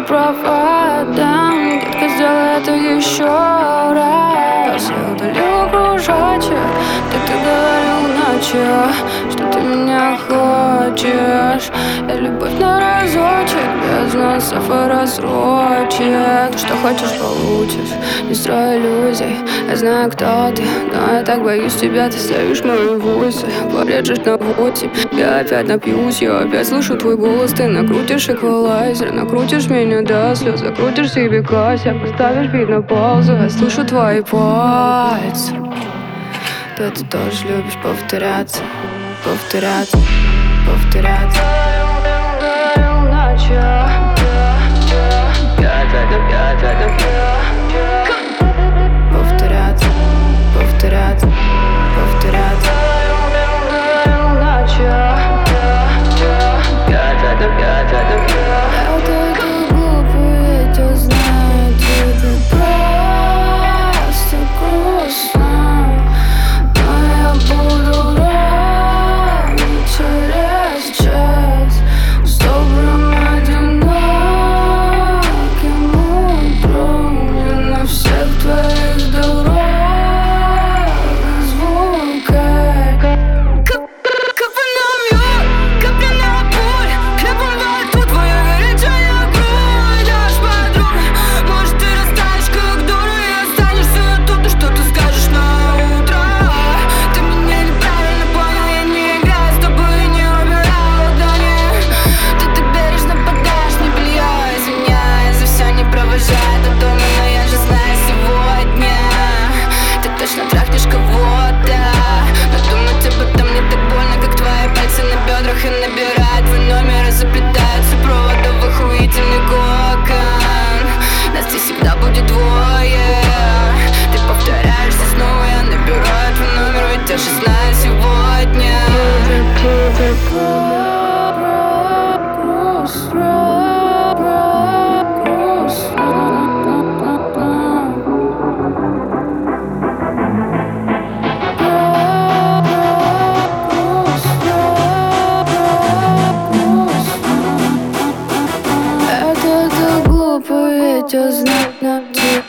проводам. Детка, сделай это еще раз. Я удалю кружочек, где ты говорил ночью, что ты меня хочешь. Я любовь на разочек, без носов и рассрочек. Что хочешь, получишь, не строй иллюзий. Я знаю, кто ты, но я так боюсь тебя. Ты ставишь мои войсы, порежешь на 8. Я опять напьюсь, я опять слышу твой голос. Ты накрутишь эквалайзер, накрутишь меня до слез. Закрутишь себе кася, поставишь бит на паузу. Я слышу твои пальцы. Да ты тоже любишь повторяться, повторяться, повторяться. Повторяться, повторяться, повторяться. Это глупо, ведь я знаю, тебе просто грустно. Но я буду рад через час с добрым одиноким утром. Я на всех твоих дорогах звуках. Капли на мед, капли на боль, хлебом во рту твоя горячая грудь. Аж подруга, может ты растаешь как дура и останешься тут. И что ты скажешь на утро? Ты меня неправильно понял, я не играю с тобой и не убираю ладони. Ты так бережно подаешь мне белье, извиняюсь за все, не провожая до дома. Но я же знаю сегодня ты точно трахнешь кого-то. Но думать об этом не так больно, как твои пальцы на бедрах. И набирают твой номер и заплетаются провода в охуительный кокон. Нас здесь всегда будет двое. Ты повторяешься снова, я набираю твой номер, ведь я же знаю сегодня. Это так глупо, ведь я знаю,